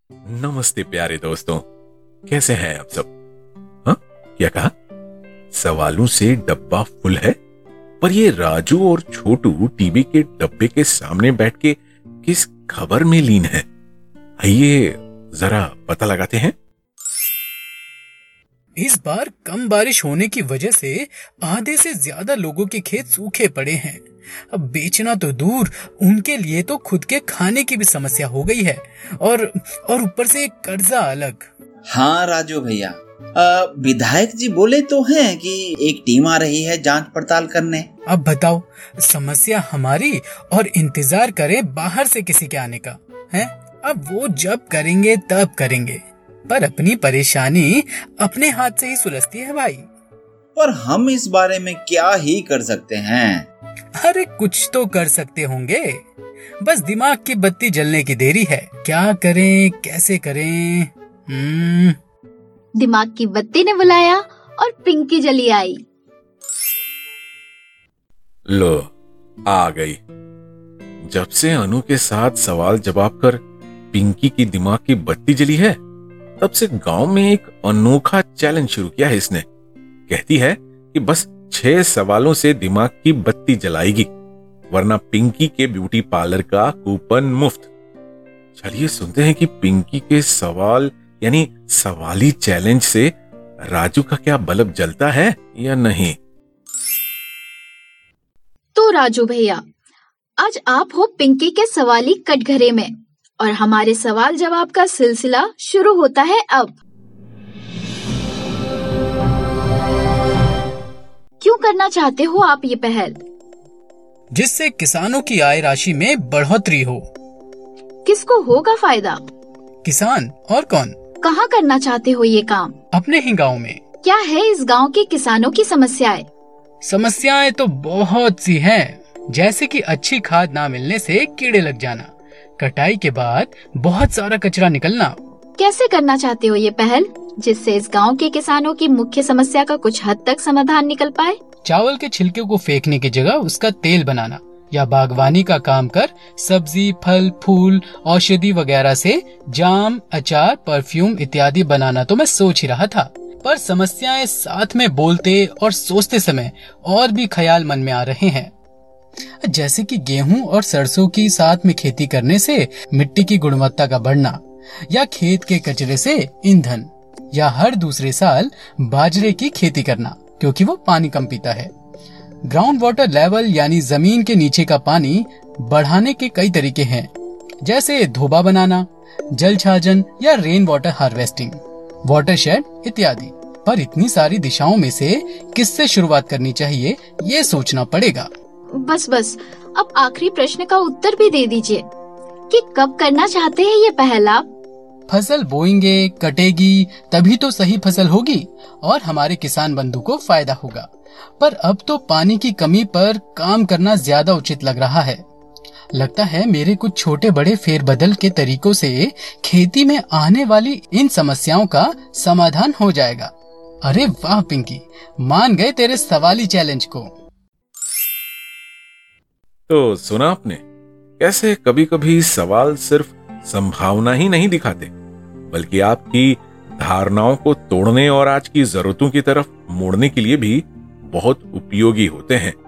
नमस्ते प्यारे दोस्तों, कैसे हैं आप सब? हाँ, क्या कहा? सवालों से डब्बा फुल है, पर ये राजू और छोटू टीवी के डब्बे के सामने बैठ के किस खबर में लीन है? आइए जरा पता लगाते हैं। इस बार कम बारिश होने की वजह से आधे से ज्यादा लोगों के खेत सूखे पड़े हैं। अब बेचना तो दूर, उनके लिए तो खुद के खाने की भी समस्या हो गई है और ऊपर से एक कर्जा अलग। हाँ राजू भैया, विधायक जी बोले तो हैं कि एक टीम आ रही है जांच पड़ताल करने। अब बताओ, समस्या हमारी और इंतजार करें बाहर से किसी के आने का है? अब वो जब करेंगे तब करेंगे, पर अपनी परेशानी अपने हाथ से ही सुलझती है भाई। पर हम इस बारे में क्या ही कर सकते हैं? अरे कुछ तो कर सकते होंगे, बस दिमाग की बत्ती जलने की देरी है। क्या करें, कैसे करें? दिमाग की बत्ती ने बुलाया और पिंकी जली आई। लो, आ गई। जब से अनु के साथ सवाल जवाब कर पिंकी की दिमाग की बत्ती जली है, तब से गांव में एक अनोखा चैलेंज शुरू किया है इसने। कहती है कि बस 6 सवालों से दिमाग की बत्ती जलाएगी, वरना पिंकी के ब्यूटी पार्लर का कूपन मुफ्त। चलिए सुनते हैं कि पिंकी के सवाल यानी सवाली चैलेंज से राजू का क्या बल्ब जलता है या नहीं। तो राजू भैया, आज आप हो पिंकी के सवाली कटघरे में और हमारे सवाल जवाब का सिलसिला शुरू होता है अब। क्यों करना चाहते हो आप ये पहल? जिससे किसानों की आय राशि में बढ़ोतरी हो। किसको होगा फायदा? किसान और कौन। कहाँ करना चाहते हो ये काम? अपने ही गांव में। क्या है इस गांव के किसानों की समस्याएं? समस्याएं तो बहुत सी हैं, जैसे कि अच्छी खाद ना मिलने से कीड़े लग जाना, कटाई के बाद बहुत सारा कचरा निकलना। कैसे करना चाहते हो ये पहल, जिससे इस गांव के किसानों की मुख्य समस्या का कुछ हद तक समाधान निकल पाए? चावल के छिलके को फेंकने की जगह उसका तेल बनाना, या बागवानी का काम कर सब्जी, फल, फूल, औषधि वगैरह से जाम, अचार, परफ्यूम इत्यादि बनाना तो मैं सोच ही रहा था। पर समस्याएं साथ में बोलते और सोचते समय और भी ख्याल मन में आ रहे हैं, जैसे कि गेहूं और सरसों की साथ में खेती करने से मिट्टी की गुणवत्ता का बढ़ना, या खेत के कचरे से ईंधन, या हर दूसरे साल बाजरे की खेती करना क्योंकि वो पानी कम पीता है। ग्राउंड वाटर लेवल यानी जमीन के नीचे का पानी बढ़ाने के कई तरीके हैं, जैसे धोबा बनाना, जल छाजन या रेन वाटर हार्वेस्टिंग, वाटरशेड इत्यादि। पर इतनी सारी दिशाओं में से किससे शुरुआत करनी चाहिए ये सोचना पड़ेगा। बस अब आखिरी प्रश्न का उत्तर भी दे दीजिए कि कब करना चाहते हैं ये पहल आप? फसल बोएंगे, कटेगी, तभी तो सही फसल होगी और हमारे किसान बंधु को फायदा होगा। पर अब तो पानी की कमी पर काम करना ज्यादा उचित लग रहा है। लगता है मेरे कुछ छोटे बड़े फेरबदल के तरीकों से खेती में आने वाली इन समस्याओं का समाधान हो जाएगा। अरे वाह पिंकी, मान गए तेरे सवाली चैलेंज को। तो सुना आपने कैसे कभी कभी सवाल सिर्फ संभावना ही नहीं दिखाते, बल्कि आपकी धारणाओं को तोड़ने और आज की जरूरतों की तरफ मोड़ने के लिए भी बहुत उपयोगी होते हैं।